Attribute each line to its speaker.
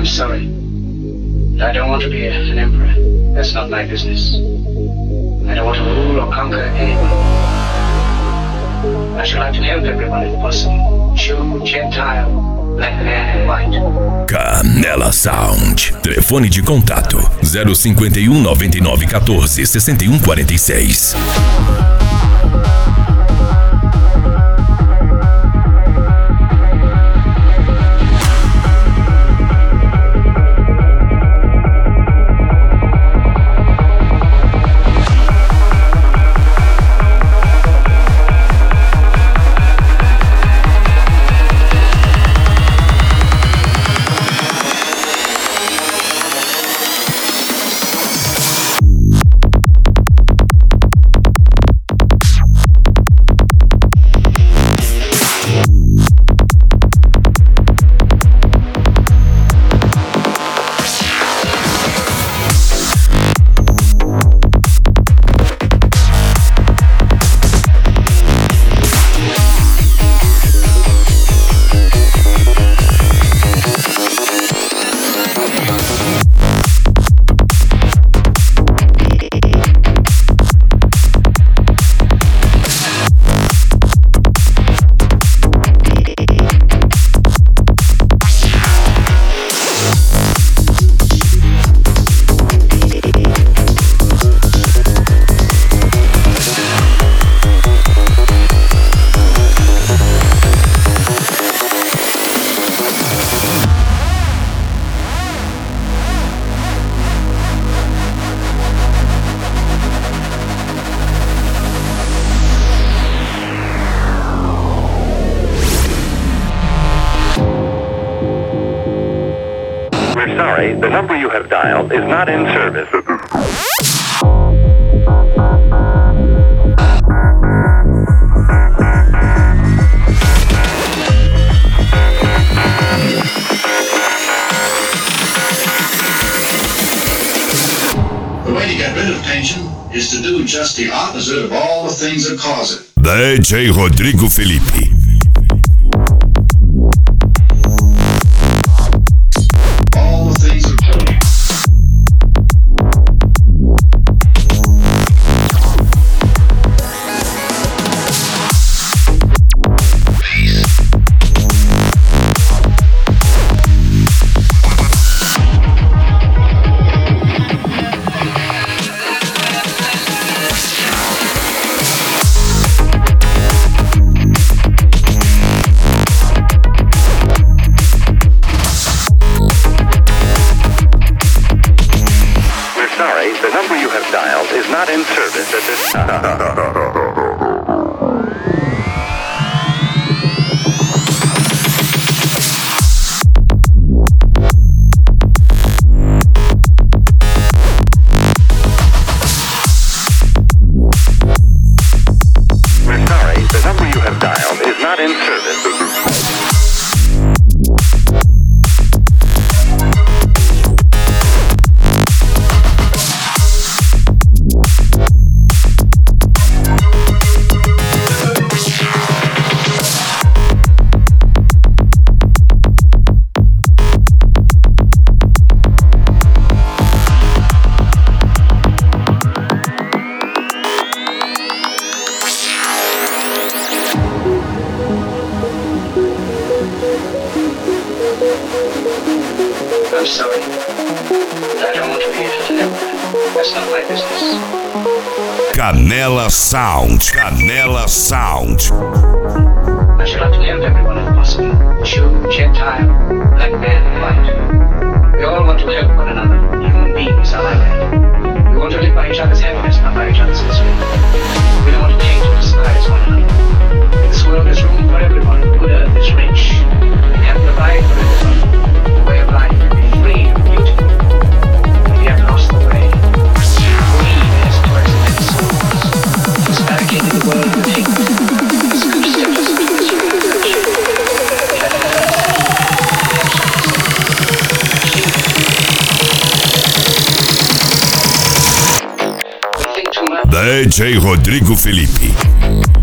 Speaker 1: I'm sorry. I don't want to be an emperor. That's not my business. I don't want to rule or conquer anyone. I should like to help everyone if possible. Jew, Gentile, black man and white.
Speaker 2: Canela Sound. Telefone de contato 051 99 14 61 46.
Speaker 3: Sorry, the number you have dialed is not in service.
Speaker 4: The way to get rid of tension is to do just the opposite of all the things that cause it.
Speaker 2: DJ Rodrigo Felipe.
Speaker 3: The number you have dialed is not in service at this time. We're sorry, the number you have dialed is not in service at this time.
Speaker 1: I'm sorry. I don't want to be an emperor. That's not my business.
Speaker 2: Canela Sound. Canela Sound.
Speaker 1: I should like to help everyone if possible. Jew, Gentile, black man and white. We all want to help one another. Human beings are like that. We want to live by each other's happiness, not by each other's misery. We don't want to hate or despise one another. In this world there's room for everyone. The good earth is rich. We have to provide for everyone. The way of life to be free and beautiful. And we have lost the way. Greed has poisoned its souls. It's barricaded the world with hate. It's considered as a
Speaker 2: DJ Rodrigo Felipe.